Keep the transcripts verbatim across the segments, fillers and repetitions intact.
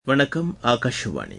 வணக்கம். ஆகாஷவாணி.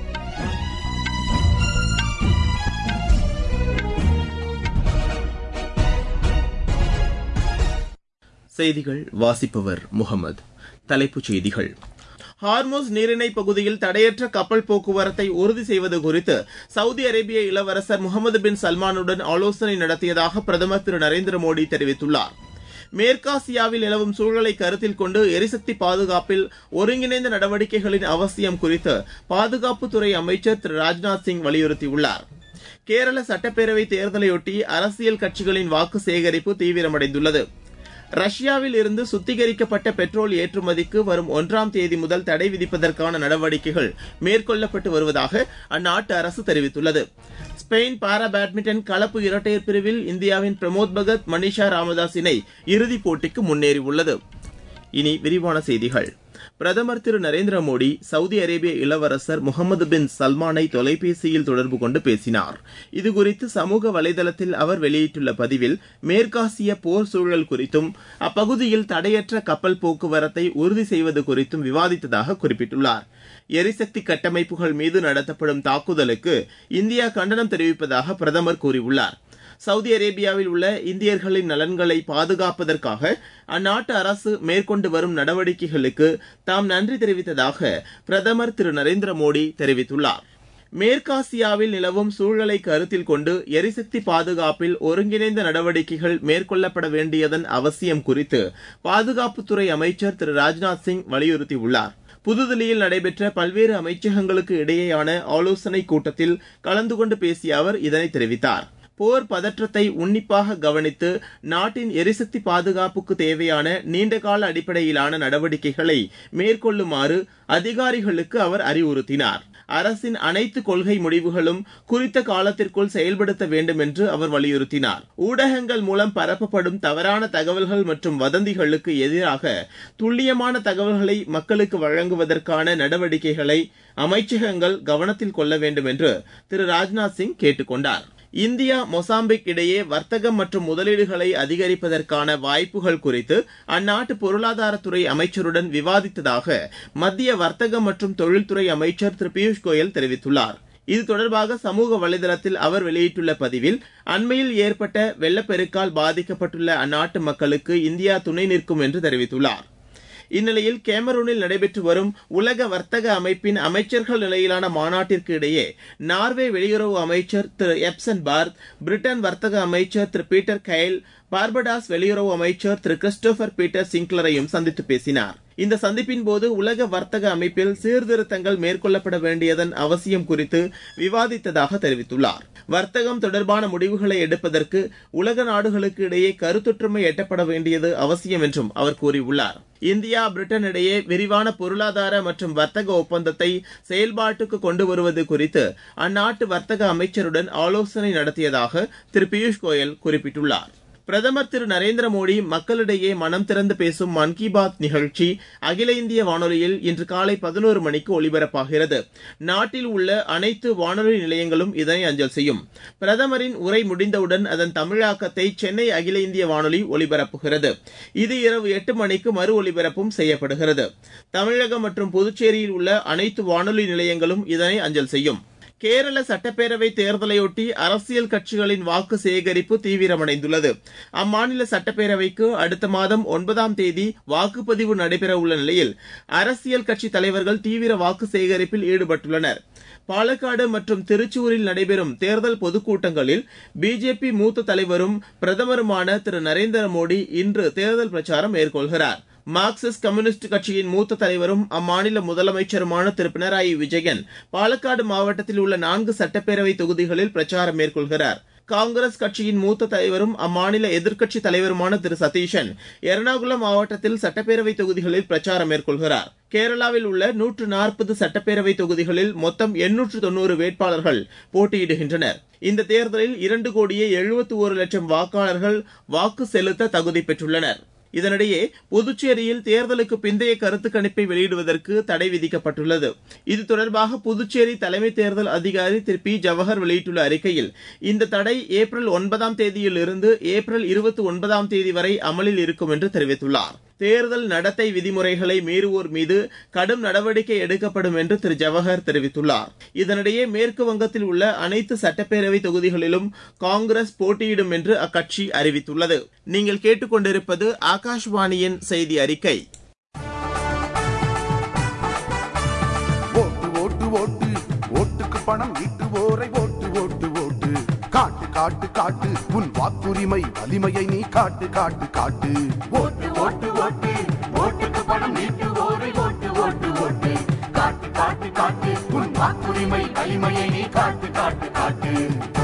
செய்திகள் வாசிப்பவர் முகமது. தலைப்புச் செய்திகள். ஹார்முஸ் நீரிணை பகுதியில் தடையற்ற கப்பல் போக்குவரத்தை உறுதி செய்வது குறித்து சவுதி அரேபிய இளவரசர் முகமது பின் சல்மானுடன் ஆலோசனை நடத்தியதாக பிரதமர் திரு நரேந்திர மோடி தெரிவித்துள்ளார். மேற்காசியாவில் நிலவும் சூழலை கருத்தில் கொண்டு எரிசக்தி பாதுகாப்பில் ஒருங்கிணைந்த நடவடிக்கைகளின் அவசியம் குறித்து பாதுகாப்புத்துறை அமைச்சர் திரு ராஜ்நாத் சிங் வலியுறுத்தியுள்ளார். கேரள சட்டப்பேரவை தேர்தலையொட்டி அரசியல் கட்சிகளின் வாக்கு சேகரிப்பு தீவிரமடைந்துள்ளது. ரஷ்யாவில் இருந்து சுத்திகரிக்கப்பட்ட பெட்ரோல் ஏற்றுமதிக்கு வரும் ஒன்றாம் தேதி முதல் தடை விதிப்பதற்கான நடவடிக்கைகள் மேற்கொள்ளப்பட்டு வருவதாக அந்நாட்டு அரசு தெரிவித்துள்ளது. ஸ்பெயின் பாரா பேட்மிண்டன் கலப்பு இரட்டையர் பிரிவில் இந்தியாவின் பிரமோத் பகத், மனிஷா ராமதாஸ் இணை இறுதிப் போட்டிக்கு முன்னேறியுள்ளது. இனி விரிவான செய்திகள். பிரதமர் திரு நரேந்திர மோடி சவுதி அரேபிய இளவரசர் முகமது பின் சல்மானை தொலைபேசியில் தொடர்பு கொண்டு பேசினார். இதுகுறித்து சமூக வலைதளத்தில் அவர் வெளியிட்டுள்ள பதிவில் மேற்காசிய போர் சூழல் குறித்தும் அப்பகுதியில் தடையற்ற கப்பல் போக்குவரத்தை உறுதி செய்வது குறித்தும் விவாதித்ததாக குறிப்பிட்டுள்ளார். எரிசக்தி கட்டமைப்புகள் மீது நடத்தப்படும் தாக்குதலுக்கு இந்தியா கண்டனம் தெரிவிப்பதாக பிரதமர் கூறியுள்ளார். சவுதி அரேபியாவில் உள்ள இந்தியர்களின் நலன்களை பாதுகாப்பதற்காக அந்நாட்டு அரசு மேற்கொண்டு வரும் நடவடிக்கைகளுக்கு தாம் நன்றி தெரிவித்ததாக பிரதமர் திரு நரேந்திர மோடி தெரிவித்துள்ளார். மேற்காசியாவில் நிலவும் சூழலை கருத்தில் கொண்டு எரிசக்தி பாதுகாப்பில் ஒருங்கிணைந்த நடவடிக்கைகள் மேற்கொள்ளப்பட வேண்டியதன் அவசியம் குறித்து பாதுகாப்புத்துறை அமைச்சர் திரு ராஜ்நாத் சிங் வலியுறுத்தியுள்ளார். புதுதில்லியில் நடைபெற்ற பல்வேறு அமைச்சகங்களுக்கு இடையேயான ஆலோசனைக் கூட்டத்தில் கலந்து கொண்டு பேசிய அவர் இதனை தெரிவித்தார். போர் பதற்றத்தை உன்னிப்பாக கவனித்து நாட்டின் எரிசக்தி பாதுகாப்புக்கு தேவையான நீண்டகால அடிப்படையிலான நடவடிக்கைகளை மேற்கொள்ளுமாறு அதிகாரிகளுக்கு அவர் அறிவுறுத்தினார். அரசின் அனைத்து கொள்கை முடிவுகளும் குறித்த காலத்திற்குள் செயல்படுத்த வேண்டும் என்று அவர் வலியுறுத்தினார். ஊடகங்கள் மூலம் பரப்பப்படும் தவறான தகவல்கள் மற்றும் வதந்திகளுக்கு எதிராக துல்லியமான தகவல்களை மக்களுக்கு வழங்குவதற்கான நடவடிக்கைகளை அமைச்சகங்கள் கவனத்தில் கொள்ள வேண்டும் என்று திரு ராஜ்நாத் சிங் கேட்டுக் கொண்டார். இந்தியா மொசாம்பிக் இடையே வர்த்தகம் மற்றும் முதலீடுகளை அதிகரிப்பதற்கான வாய்ப்புகள் குறித்து அந்நாட்டு பொருளாதாரத்துறை அமைச்சருடன் விவாதித்ததாக மத்திய வர்த்தகம் மற்றும் தொழில்துறை அமைச்சர் திரு பியூஷ் கோயல் தெரிவித்துள்ளார். இது தொடர்பாக சமூக வலைதளத்தில் அவர் வெளியிட்டுள்ள பதிவில் அண்மையில் ஏற்பட்ட வெள்ளப்பெருக்கால் பாதிக்கப்பட்டுள்ள அந்நாட்டு மக்களுக்கு இந்தியா துணை நிற்கும் என்று தெரிவித்துள்ளார். இந்நிலையில் கேமரூனில் நடைபெற்று வரும் உலக வர்த்தக அமைப்பின் அமைச்சர்கள் நிலையிலான மாநாட்டிற்கு இடையே நார்வே வெளியுறவு அமைச்சர் திரு எப்சன் பார்த், பிரிட்டன் வர்த்தக அமைச்சர் திரு பீட்டர் கைல், பார்படாஸ் வெளியுறவு அமைச்சர் திரு கிறிஸ்டோபர் பீட்டர் சிங்க்லரையும் சந்தித்து பேசினார். இந்த சந்திப்பின் போது உலக வர்த்தக அமைப்பில் சீர்திருத்தங்கள் மேற்கொள்ளப்பட வேண்டியதன் அவசியம் குறித்து விவாதித்ததாக தெரிவித்துள்ளார். வர்த்தகம் தொடர்பான முடிவுகளை எடுப்பதற்கு உலக நாடுகளுக்கு இடையே கருத்தொற்றுமை எட்டப்பட வேண்டியது அவசியம் என்றும் அவர் கூறியுள்ளார். இந்தியா பிரிட்டன் இடையே விரிவான பொருளாதார மற்றும் வர்த்தக ஒப்பந்தத்தை செயல்பாட்டுக்கு கொண்டு வருவது குறித்து அந்நாட்டு வர்த்தக அமைச்சருடன் ஆலோசனை நடத்தியதாக திரு பியூஷ் கோயல் குறிப்பிட்டுள்ளார். பிரதமர் திரு நரேந்திர மோடி மக்களிடையே மனம் திறந்து பேசும் மன் கி பாத் நிகழ்ச்சி அகில இந்திய வானொலியில் இன்று காலை பதினோரு மணிக்கு ஒலிபரப்பாகிறது. நாட்டில் உள்ள அனைத்து வானொலி நிலையங்களும் இதனை அஞ்சல் செய்யும். பிரதமரின் உரை முடிந்தவுடன் அதன் தமிழாக்கத்தை சென்னை அகில இந்திய வானொலி ஒலிபரப்புகிறது. இது இரவு எட்டு மணிக்கு மறு ஒலிபரப்பும் செய்யப்படுகிறது. தமிழகம் மற்றும் புதுச்சேரியில் உள்ள அனைத்து வானொலி நிலையங்களும் இதனை அஞ்சல் செய்யும். கேரள சட்டப்பேரவை தேர்தலையொட்டி அரசியல் கட்சிகளின் வாக்கு சேகரிப்பு தீவிரமடைந்துள்ளது. அம்மாநில சட்டப்பேரவைக்கு அடுத்த மாதம் ஒன்பதாம் தேதி வாக்குப்பதிவு நடைபெற உள்ள நிலையில் அரசியல் கட்சி தலைவர்கள் தீவிர வாக்கு சேகரிப்பில் ஈடுபட்டுள்ளனர். பாலக்காடு மற்றும் திருச்சூரில் நடைபெறும் தேர்தல் பொதுக்கூட்டங்களில் பிஜேபி மூத்த தலைவரும் பிரதமருமான திரு நரேந்திர மோடி இன்று தேர்தல் பிரச்சாரம் மேற்கொள்கிறார். மார்க்சிஸ்ட் கம்யூனிஸ்ட் கட்சியின் மூத்த தலைவரும் அம்மாநில முதலமைச்சருமான திரு பினராயி விஜயன் பாலக்காடு மாவட்டத்தில் உள்ள நான்கு சட்டப்பேரவை தொகுதிகளில் பிரச்சாரம் மேற்கொள்கிறார். காங்கிரஸ் கட்சியின் மூத்த தலைவரும் அம்மாநில எதிர்க்கட்சித் தலைவருமான திரு சதீஷன் எர்ணாகுளம் மாவட்டத்தில் சட்டப்பேரவை தொகுதிகளில் பிரச்சாரம் மேற்கொள்கிறார். கேரளாவில் உள்ள நூற்று நாற்பது சட்டப்பேரவை தொகுதிகளில் மொத்தம் எண்ணூற்று தொன்னூறு வேட்பாளர்கள் போட்டியிடுகின்றனர். இந்த தேர்தலில் இரண்டு கோடியே எழுபத்தி ஒரு லட்சம் வாக்காளர்கள் வாக்கு செலுத்த தகுதி பெற்றுள்ளனர். இதனிடையே புதுச்சேரியில் தேர்தலுக்கு பிந்தைய கருத்து கணிப்பை வெளியிடுவதற்கு தடை விதிக்கப்பட்டுள்ளது. இது தொடர்பாக புதுச்சேரி தலைமை தேர்தல் அதிகாரி திரு பி ஜவஹர் வெளியிட்டுள்ள அறிக்கையில் இந்த தடை ஏப்ரல் ஒன்பதாம் தேதியில் இருந்து ஏப்ரல் இருபத்தி ஒன்பதாம் தேதி வரை அமலில் இருக்கும் என்று தெரிவித்துள்ளார். தேர்தல் நடத்தை விதிமுறைகளை மீறுவோர் மீது கடும் நடவடிக்கை எடுக்கப்படும் என்று திரு ஜவஹர் தெரிவித்துள்ளார். இதனிடையே மேற்கு வங்கத்தில் உள்ள அனைத்து சட்டப்பேரவை தொகுதிகளிலும் காங்கிரஸ் போட்டியிடும் என்று அக்கட்சி அறிவித்துள்ளது. நீங்கள் கேட்டுக்கொண்டிருப்பது ஆகாஷ்வாணியின் செய்தி அறிக்கை. பணம் ஈட்டுவோரை ஓட்டு ஓட்டு ஓட்டு காட்டு காட்டு காட்டு உன் வாக்குரிமை வலிமையை நீ காட்டு காட்டு காட்டு ஓட்டு ஓட்டு ஓட்டு ஓட்டுக்கு பணம் ஈட்டுவோரை ஓட்டு ஓட்டு ஓட்டு காட்டு காட்டு காட்டு உன் வாக்குரிமை வலிமையை நீ காட்டு காட்டு காட்டு.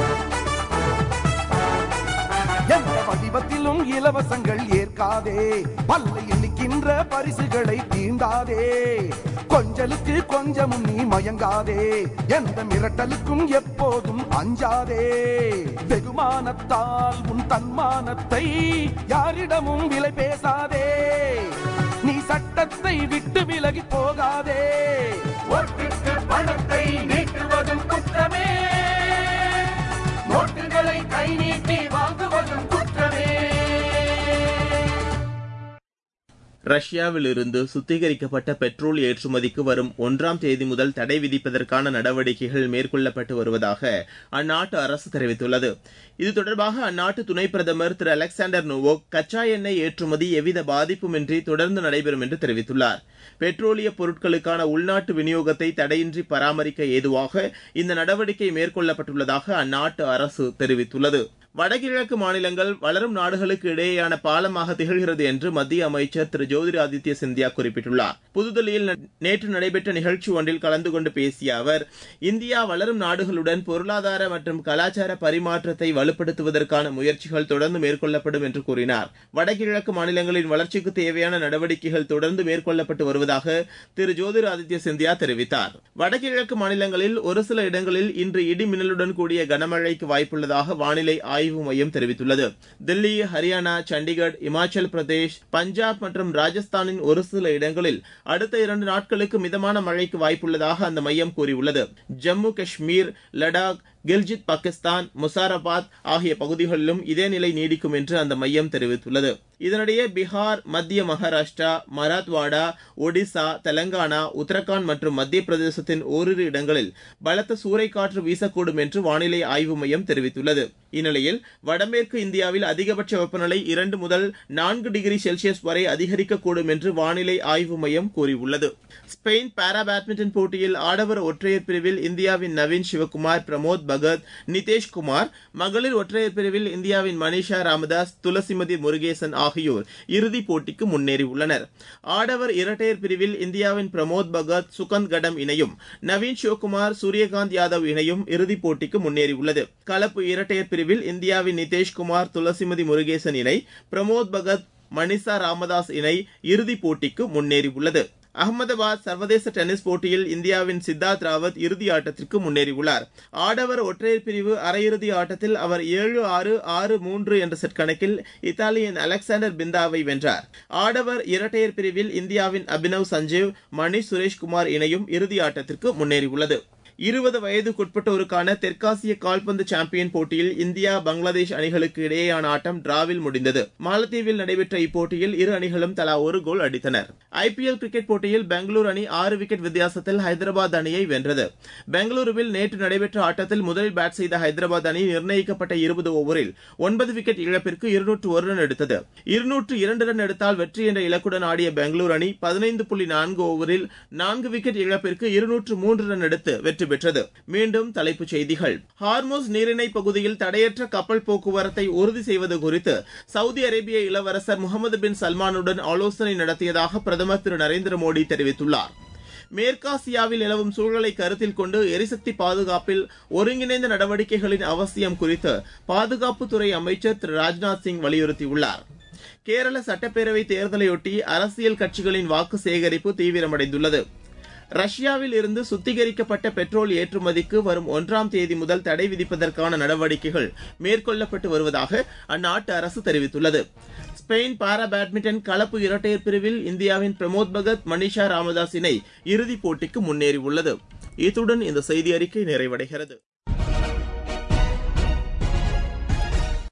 எந்த வடிவத்திலும் இலவசங்கள் ஏற்காதே, பல்லை எண்ணிக்கின்ற பரிசுகளை தீண்டாதே, கொஞ்சலுக்கு கொஞ்சமும் நீ மயங்காதே, எந்த மிரட்டலுக்கும் எப்போதும் அஞ்சாதே, வெகுமானத்தால் உன் தன்மானத்தை யாரிடமும் விலை பேசாதே, நீ சட்டத்தை விட்டு விலகி போகாதே, ஓட்டுக்கு பணத்தை நீட்டுவதும் குற்றமே, நோட்டுகளை கை நீட்டி வாங்குவதும் குற்றமே. ரஷ்யாவில் இருந்து சுத்திகரிக்கப்பட்ட பெட்ரோல் ஏற்றுமதிக்கு வரும் ஒன்றாம் தேதி முதல் தடை விதிப்பதற்கான நடவடிக்கைகள் மேற்கொள்ளப்பட்டு வருவதாக அந்நாட்டு அரசு தெரிவித்துள்ளது. இது தொடர்பாக அந்நாட்டு துணை பிரதமர் திரு அலெக்சாண்டர் நோவோக் கச்சா எண்ணெய் ஏற்றுமதி எவ்வித பாதிப்புமின்றி தொடர்ந்து நடைபெறும் என்று தெரிவித்துள்ளார். பெட்ரோலிய பொருட்களுக்கான உள்நாட்டு விநியோகத்தை தடையின்றி பராமரிக்க ஏதுவாக இந்த நடவடிக்கை மேற்கொள்ளப்பட்டுள்ளதாக அந்நாட்டு அரசு தெரிவித்துள்ளது. வடகிழக்கு மாநிலங்கள் வளரும் நாடுகளுக்கு இடையேயான பாலமாக திகழ்கிறது என்று மத்திய அமைச்சர் திரு ஜோதிராதித்ய சிந்தியா குறிப்பிட்டுள்ளார். புதுதில்லியில் நேற்று நடைபெற்ற நிகழ்ச்சி ஒன்றில் கலந்து கொண்டு பேசிய அவர், இந்தியா வளரும் நாடுகளுடன் பொருளாதார மற்றும் கலாச்சார பரிமாற்றத்தை வலுப்படுத்துவதற்கான முயற்சிகள் தொடர்ந்து மேற்கொள்ளப்படும் என்று கூறினார். வடகிழக்கு மாநிலங்களின் வளர்ச்சிக்கு தேவையான நடவடிக்கைகள் தொடர்ந்து மேற்கொள்ளப்பட்டு வருவதாக திரு ஜோதிராதித்ய சிந்தியா தெரிவித்தார். வடகிழக்கு மாநிலங்களில் ஒரு சில இடங்களில் இன்று இடி மின்னலுடன் கூடிய கனமழைக்கு வாய்ப்புள்ளதாக வானிலை ஆய்வு மையம் தெரிவித்துள்ளது. தில்லி, ஹரியானா, சண்டிகர், இமாச்சல் பிரதேஷ், பஞ்சாப் மற்றும் ராஜஸ்தானின் ஒரு சில இடங்களில் அடுத்த இரண்டு நாட்களுக்கு மிதமான மழைக்கு வாய்ப்புள்ளதாக அந்த மையம் கூறியுள்ளது. ஜம்மு காஷ்மீர், லடாக், கில்ஜித் பாகிஸ்தான், முசாரபாத் ஆகிய பகுதிகளிலும் இதே நிலை நீடிக்கும் என்று அந்த மையம் தெரிவித்துள்ளது. இதனிடையே பீகார், மத்திய மகாராஷ்டிரா, மராத்வாடா, ஒடிசா, தெலங்கானா, உத்தரகாண்ட் மற்றும் மத்திய பிரதேசத்தின் ஓரிரு இடங்களில் பலத்த சூறைக்காற்று வீசக்கூடும் என்று வானிலை ஆய்வு மையம் தெரிவித்துள்ளது. இந்நிலையில் வடமேற்கு இந்தியாவில் அதிகபட்ச வெப்பநிலை இரண்டு முதல் நான்கு டிகிரி செல்சியஸ் வரை அதிகரிக்கக்கூடும் என்று வானிலை ஆய்வு மையம் கூறியுள்ளது. ஸ்பெயின் பாரா பேட்மிண்டன் போட்டியில் ஆடவர் ஒற்றையர் பிரிவில் இந்தியாவின் நவீன் சிவகுமார், பிரமோத் பகத், நிதேஷ் குமார், மகளிர் ஒற்றையர் பிரிவில் இந்தியாவின் மனிஷா ராமதாஸ், துளசிமதி முருகேசன் ஆகியோர் இறுதிப் போட்டிக்கு முன்னேறியுள்ளனர். ஆடவர் இரட்டையர் பிரிவில் இந்தியாவின் பிரமோத் பகத், சுகந்த் கடம் இணையும், நவீன் சிவகுமார், சூரியகாந்த் யாதவ் இணையும் இறுதிப் போட்டிக்கு முன்னேறியுள்ளது. கலப்பு இரட்டையர் பிரிவில் இந்தியாவின் நிதேஷ் குமார், துளசிமதி முருகேசன் இணை, பிரமோத் பகத், மனிஷா ராமதாஸ் இணை இறுதிப் போட்டிக்கு முன்னேறியுள்ளது. அகமதாபாத் சர்வதேச டென்னிஸ் போட்டியில் இந்தியாவின் சித்தார்த் ராவத் இறுதி ஆட்டத்திற்கு முன்னேறியுள்ளார். ஆடவர் ஒற்றையர் பிரிவு அரையிறுதி ஆட்டத்தில் அவர் ஏழு ஆறு ஆறு மூன்று என்ற செட் கணக்கில் இத்தாலியின் அலெக்சாண்டர் பிந்தாவை வென்றார். ஆடவர் இரட்டையர் பிரிவில் இந்தியாவின் அபினவ் சஞ்சீவ், மணிஷ் சுரேஷ்குமார் இணையும் இறுதி ஆட்டத்திற்கு முன்னேறியுள்ளது. இருபது வயதுக்குட்பட்டோருக்கான தெற்காசிய கால்பந்து சாம்பியன் போட்டியில் இந்தியா, பங்களாதேஷ் அணிகளுக்கு இடையேயான ஆட்டம் டிராவில் முடிந்தது. மாலத்தீவில் நடைபெற்ற இப்போட்டியில் இரு அணிகளும் தலா ஒரு கோல் அடித்தனர். ஐபிஎல் கிரிக்கெட் போட்டியில் பெங்களூரு அணி ஆறு விக்கெட் வித்தியாசத்தில் ஹைதராபாத் அணியை வென்றது. பெங்களூருவில் நேற்று நடைபெற்ற ஆட்டத்தில் முதலில் பேட் செய்த ஹைதராபாத் அணி நிர்ணயிக்கப்பட்ட இருபது ஓவரில் ஒன்பது விக்கெட் இழப்பிற்கு இருநூற்று ஒரு ரன் எடுத்தது. இருநூற்று இரண்டு ரன் எடுத்தால் வெற்றி என்ற இலக்குடன் ஆடிய பெங்களூரு அணி பதினைந்து புள்ளி நான்கு ஓவரில் நான்கு விக்கெட் இழப்பிற்கு இருநூற்று மூன்று ரன் எடுத்து வெற்றி பெற்றது. மீண்டும் தலைப்புச் செய்திகள். ஹார்மோஸ் நீரிணை பகுதியில் தடையற்ற கப்பல் போக்குவரத்தை உறுதி செய்வது குறித்து சவுதி அரேபிய இளவரசர் முகமது பின் சல்மானுடன் ஆலோசனை நடத்தியதாக பிரதமர் திரு நரேந்திர மோடி தெரிவித்துள்ளார். மேற்காசியாவில் நிலவும் சூழலை கருத்தில் கொண்டு எரிசக்தி பாதுகாப்பில் ஒருங்கிணைந்த நடவடிக்கைகளின் அவசியம் குறித்து பாதுகாப்புத்துறை அமைச்சர் திரு ராஜ்நாத் சிங் வலியுறுத்தியுள்ளார். கேரள சட்டப்பேரவை தேர்தலையொட்டி அரசியல் கட்சிகளின் வாக்கு சேகரிப்பு தீவிரமடைந்துள்ளது. ரஷ்யாவில் இருந்து சுத்திகரிக்கப்பட்ட பெட்ரோல் ஏற்றுமதிக்கு வரும் ஒன்றாம் தேதி முதல் தடை விதிப்பதற்கான நடவடிக்கைகள் மேற்கொள்ளப்பட்டு வருவதாக அந்நாட்டு அரசு தெரிவித்துள்ளது. ஸ்பெயின் பாரா பேட்மிண்டன் கலப்பு இரட்டையர் பிரிவில் இந்தியாவின் பிரமோத் பகத், மனிஷா ராமதாஸ் இணை இறுதிப் போட்டிக்கு முன்னேறியுள்ளது. இத்துடன் இந்த செய்தி அறிக்கை நிறைவடைகிறது.